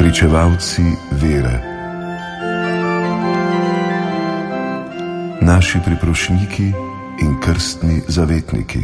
pričevalci vere, naši priprošniki in krstni zavetniki.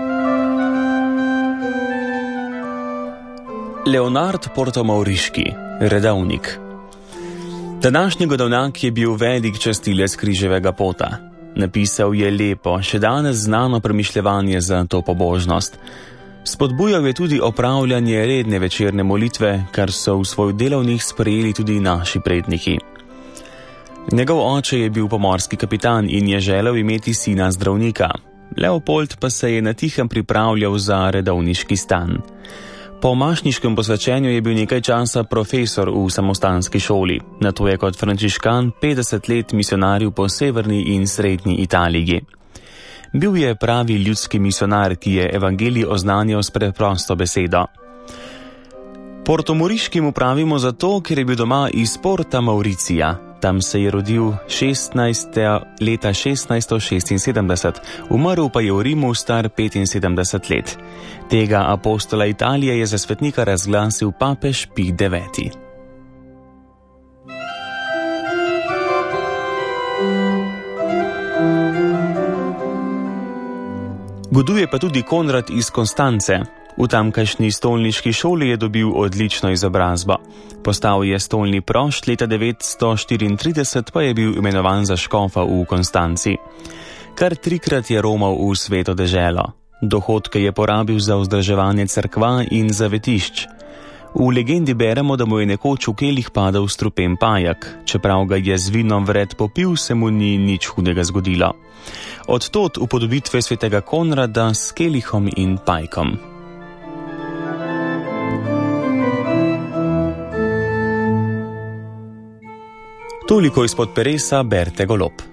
Leonard Portomauriški, redovnik. Današnji godovnjak je bil velik častilec križevega pota. Napisal je lepo, še danes znano premišljevanje za to pobožnost. Spodbujal je tudi opravljanje redne večerne molitve, kar so v svoj delovnik sprejeli tudi naši predniki. Njegov oče je bil pomorski kapitan in je želel imeti sina zdravnika. Leopold pa se je na tihem pripravljal za redovniški stan. Po mašniškem posvečenju je bil nekaj časa profesor v samostanski šoli, nato je kot frančiškan 50 let misionaril po severni in srednji Italiji. Bil je pravi ljudski misionar, ki je evangelij oznanjal s preprosto besedo. Portomauriški mu pravimo zato, ker je bil doma iz Porta Mauricija. Tam se je rodil leta 1676, umrl pa je v Rimu star 75 let. Tega apostola Italije je za svetnika razglasil papež Pij IX. Goduje pa tudi Konrad iz Konstance. V tamkajšnji stolniški šoli je dobil odlično izobrazbo. Postal je stolni prošt, leta 934 pa je bil imenovan za škofa v Konstanci. Kar 3-krat je romal v sveto deželo. Dohodke je porabil za vzdrževanje cerkva in zavetišč. V legendi beremo, da mu je nekoč v kelih padal strupen pajak. Čeprav ga je z vinom vred popil, se mu ni nič hudega zgodilo. Od tod upodobitve svetega Konrada s kelihom in pajkom. Toliko izpod peresa Berte Golob.